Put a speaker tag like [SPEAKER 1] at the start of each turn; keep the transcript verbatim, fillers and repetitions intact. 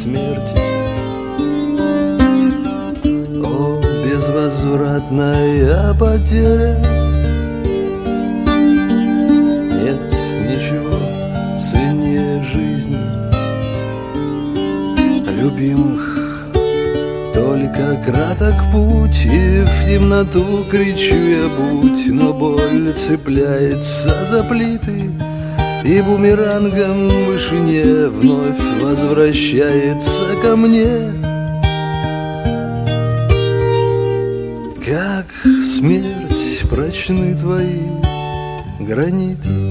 [SPEAKER 1] смерти. О, безвозвратная потеря, нет ничего ценнее жизни. Любимых только краток путь, и в темноту кричу я будь, но боль цепляется за плиты, и бумерангом в вышине вновь возвращается ко мне. Как смерть прочны твои граниты,